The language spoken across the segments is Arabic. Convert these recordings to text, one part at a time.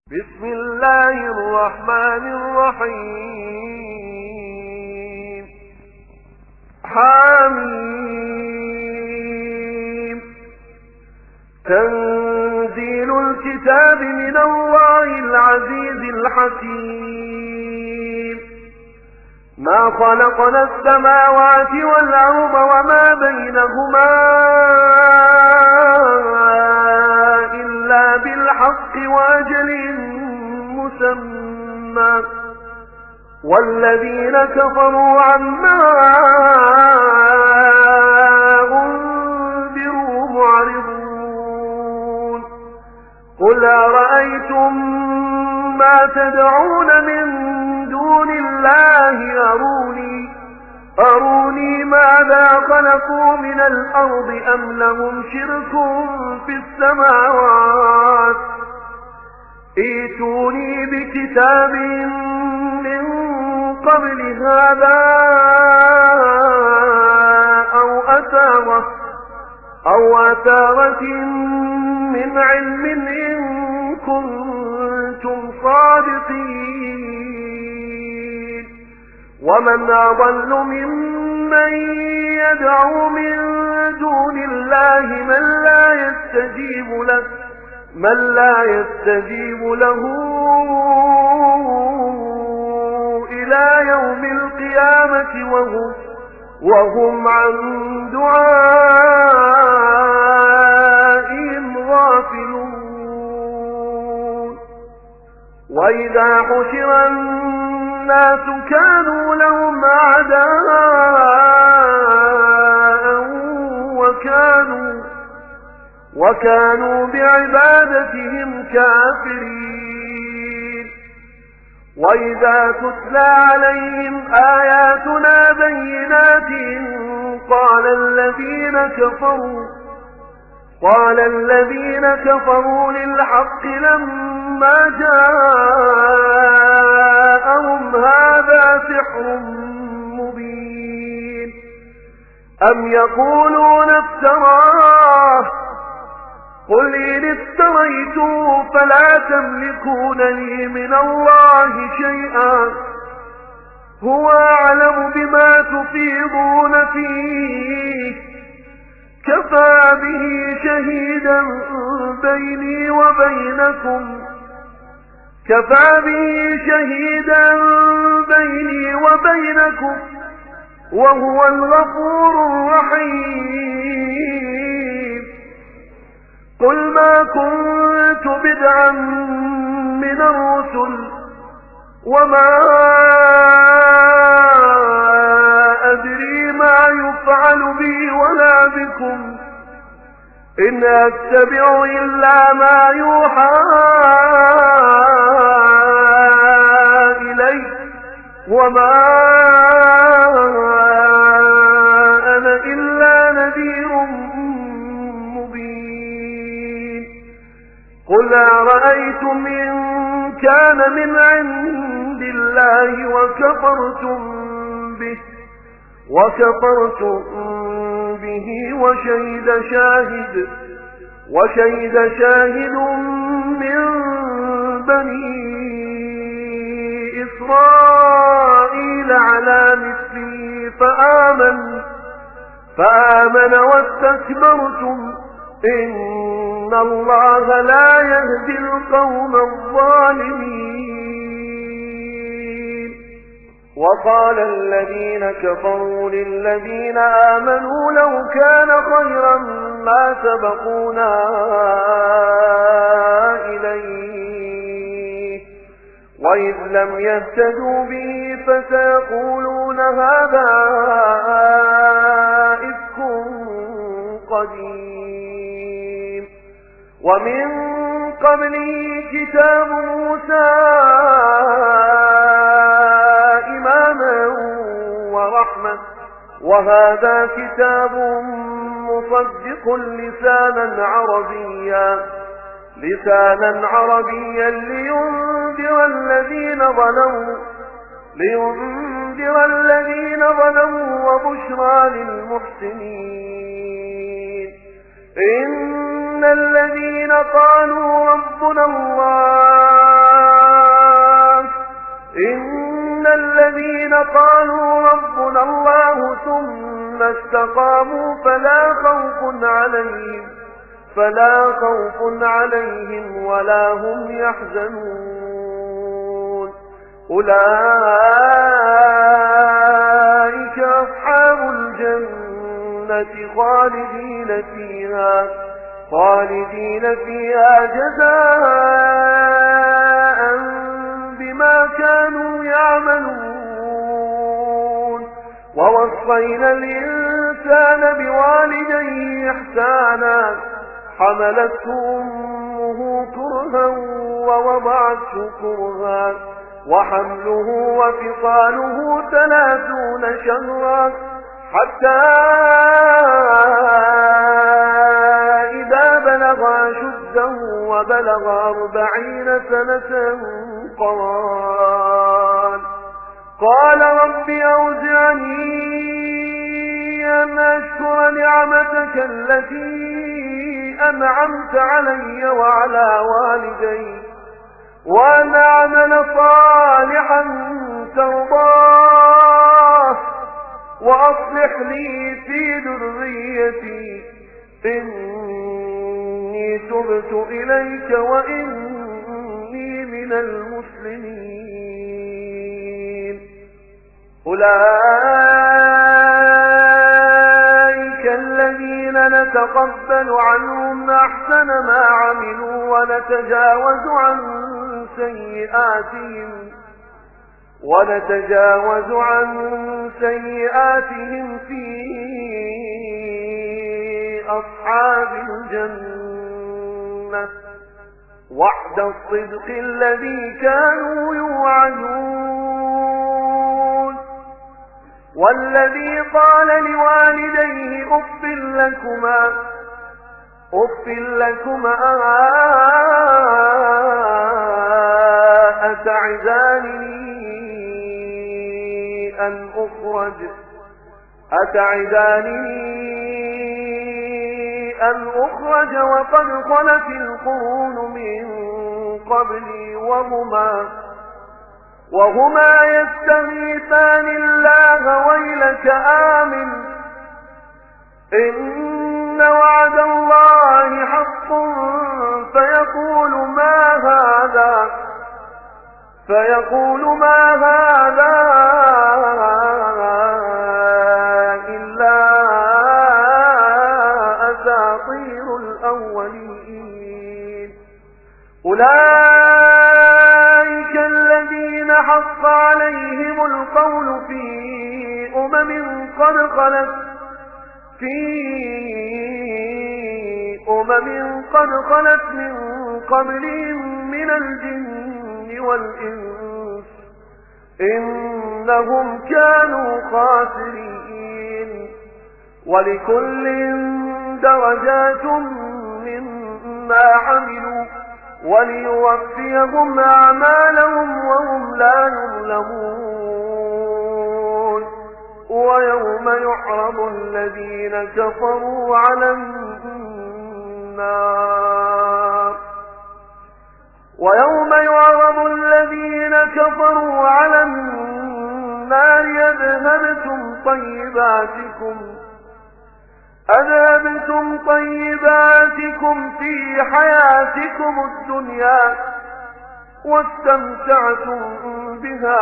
بسم الله الرحمن الرحيم. حميم. تنزيل الكتاب من الله العزيز الحكيم. ما خلقنا السماوات والأرض وما بينهما إلا بالحق وأجل مسمى، والذين كفروا عما أنذروا معرضون. قل أرأيتم ما تدعون من دون الله أروني ماذا خلقوا من الأرض أم لهم شرك في السماوات، ائتوني بكتاب من قبل هذا أو أثارة من علم إن كنتم صادقين. ومن أضل ممن يدعو من دون الله من لا يستجيب له إلى يوم القيامة وهم عن دعائهم غافلون. وإذا حشر الناس كانوا لهم أعداء وكانوا بعبادتهم كافرين. وإذا تتلى عليهم آياتنا بينات قال الذين كفروا للحق لما جاءهم هذا سحر مبين. أم يقولون افتراه، قل إن افتريته فلا تملكون لي من الله شيئا، هو أعلم بما تفيضون فيه، كفى به شهيدا بيني وبينكم وهو الغفور الرحيم. قل ما كنت بدعا من الرسل وما أدري ما يفعل بي ولا بكم، إن أتبع إلا ما يوحى إلي وما أنا إلا نذير مبين. قل أرأيتم إن كان من عند الله وكفرتم به وشهد شاهد من بني إسرائيل على مثله فآمن واستكبرتم إن الله لا يهدي القوم الظالمين. وقال الذين كفروا للذين آمنوا لو كان خيرا ما سبقونا إليه، وإذ لم يهتدوا به فسيقولون هذا إفك قديم. ومن قبله كتاب موسى إماما ورحمة، وهذا كتاب مصدق لسانا عربيا لينذر الذين ظلموا وبشرى للمحسنين. إن الذين قالوا ربنا الله الذين قالوا ربنا الله ثم استقاموا فلا خوف عليهم ولا هم يحزنون أولئك أصحاب الجنة خالدين فيها جزاء بما كانوا يعملون ووصينا الإنسان بوالديه إحسانا حملته أمه كرها ووضعته كرها وحمله وفصاله 30 شهرا حتى إذا بلغ أشده وبلغ 40 سنة قال رب أوزعني أن أشكر نعمتك التي أنعمت علي وعلى والدي وأن أعمل صالحا ترضاه وأصلح لي في ذريتي إني تبت إليك وإني من المسلمين أولئك الذين نتقبل عنهم أحسن ما عملوا ونتجاوز عن سيئاتهم في أصحاب الجنة وعد الصدق الذي كانوا يوعدون والذي قال لوالديه أف لكما أتعداني أن أخرج وقد خلت القرون من قبلي وهما يستغيثان الله ويلك آمن إن وعد الله حق فيقول ما هذا إلا أساطير الأولين أولئك الذين حق عليهم القول في أمم قد خلت من قبلهم من الجن والإنس إنهم كانوا خاسرين ولكل درجات مما عملوا وليوفيهم أعمالهم وهم لا يظلمون ويوم يعرض الذين كفروا على النار أذهبتم طيباتكم في حياتكم الدنيا واستمتعتم بها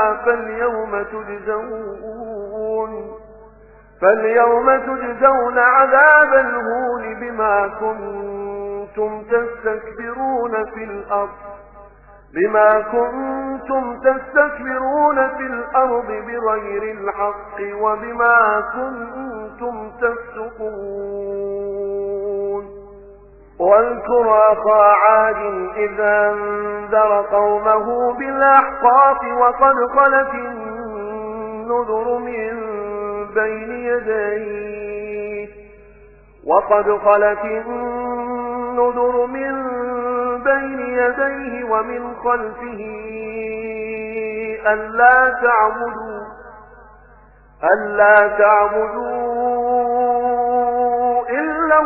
فاليوم تجزون عذاب الهون بما كنتم تستكبرون في الأرض بغير الحق وبما كنتم تفسقون واذكر أخا عاد إذ أنذر قومه بالأحقاف وقد خلت النذر من بين يديه ومن خلفه ألا تعبدوا إلا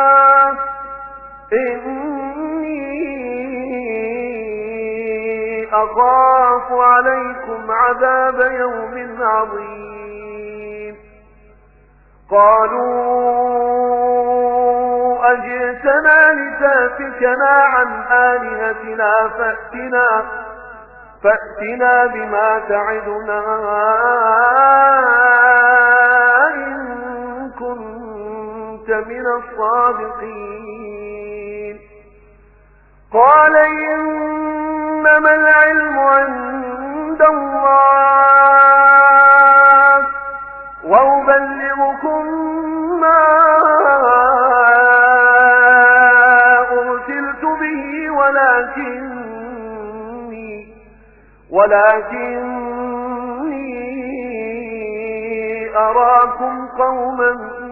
الله إني أخاف عليكم عذاب يوم عظيم قالوا أجئتنا لتافكنا عن آلهتنا فأتنا بما تعدنا إن كنت من الصادقين قال إنما العلم عند الله وأبلغكم ما أرسلت به ولكني أراكم قوما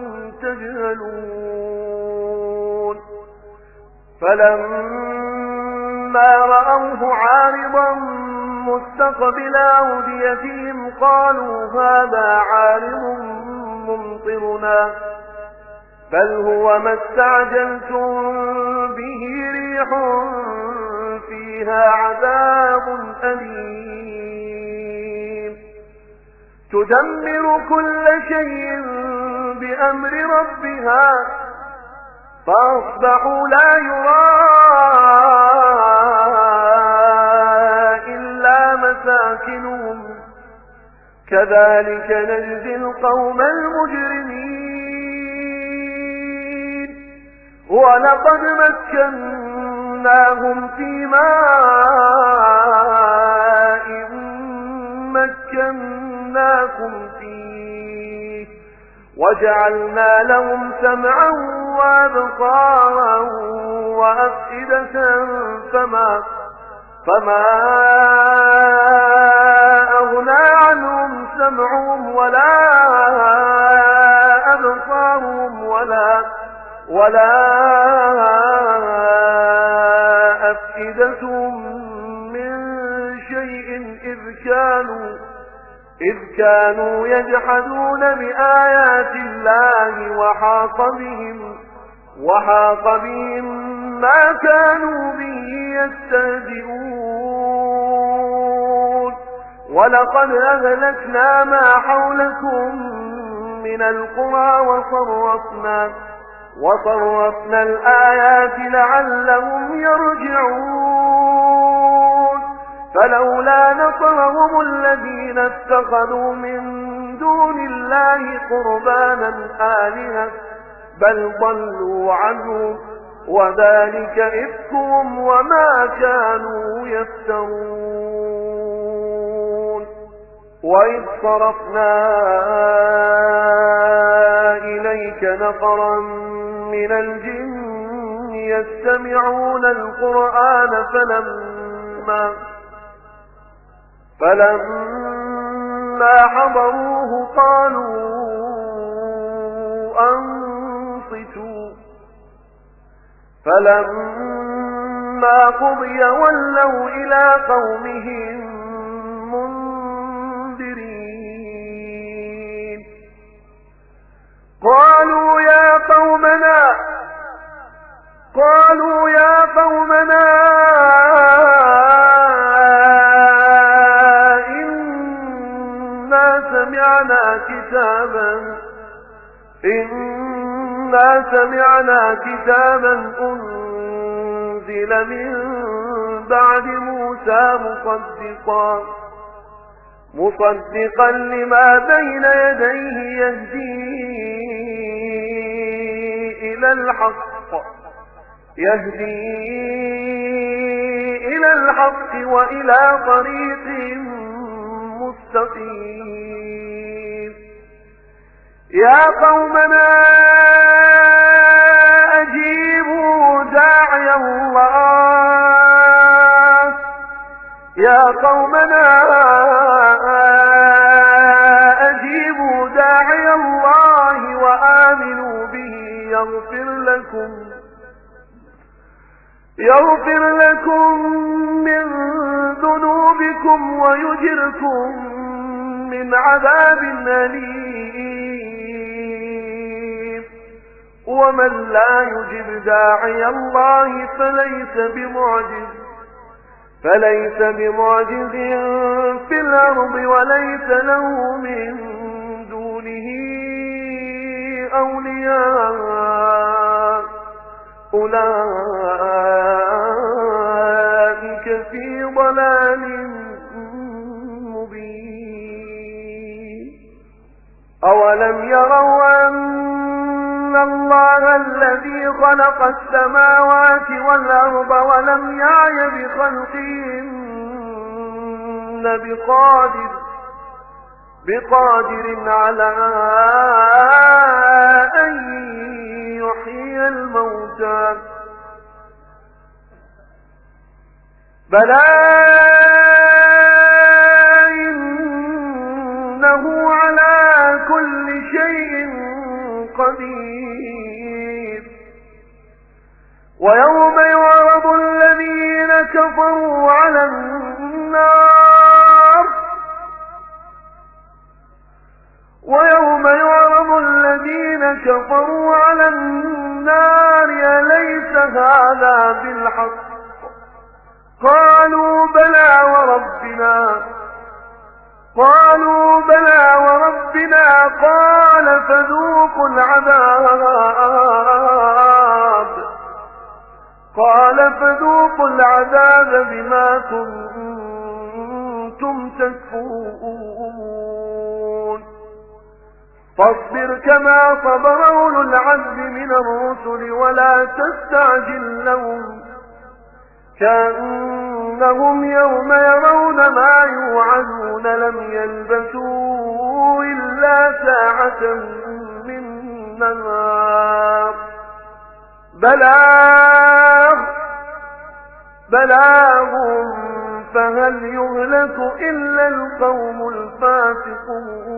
تجهلون فلما رأوه عارضا مستقبل أوديتهم قالوا هذا عارض ممطرنا بل هو ما استعجلتم به ريح فيها عذاب أليم تدمر كل شيء بأمر ربها فأصبحوا لا يرى إلا مساكنهم كذلك نجزي القوم المجرمين ولقد مكناهم في ماء مكناكم فيه وجعلنا لهم سمعا وأبصارا وأفئدة فما أغنى عنهم سمعهم ولا أبصارهم ولا أفئدتهم من شيء إذ كانوا يجحدون بآيات الله وحاق بهم ما كانوا به يستهزئون ولقد أهلكنا ما حولكم من القرى وصرفنا الآيات لعلهم يرجعون فلولا نصرهم الذين اتخذوا من دون الله قربانا آلهة بل ضلوا عنهم وذلك إفكهم وما كانوا يفترون وإذ صرفنا إليك نفرا من الجن يستمعون القرآن فلما حضروه قالوا أنصتوا فلما قضي ولوا إلى قومهم منذرين قالوا يا قومنا إنا سمعنا كتابا أنزل من بعد موسى مصدقا لما بين يديه يهدي إلى الحق وإلى طريق مستقيم يا قومنا أجيبوا داعي الله وآمنوا به يغفر لكم من ذنوبكم ويجركم من عذاب أليم ومن لا يجب داعي الله فليس فليس بمعجز في الأرض وليس له من دونه أولياء أولئك في ضلال مبين أولم يروا أن الله الذي خلق السماوات والأرض ولم يعي بخلقهن بقادر على أن يحيي الموتى بلى إنه على كل شيء قدير ويوم يعرض الذين كفروا على النار أليس هذا بالحق قالوا بلى وربنا قال فذوقوا العذاب بما كنتم تكفرون فاصبر كما صبر أولو العزم من الرسل ولا تستعجل لهم كأنهم يوم يرون ما يوعدون لم يلبثوا إلا ساعة من نهار بلاغ فهل يهلك إلا القوم الفاسقون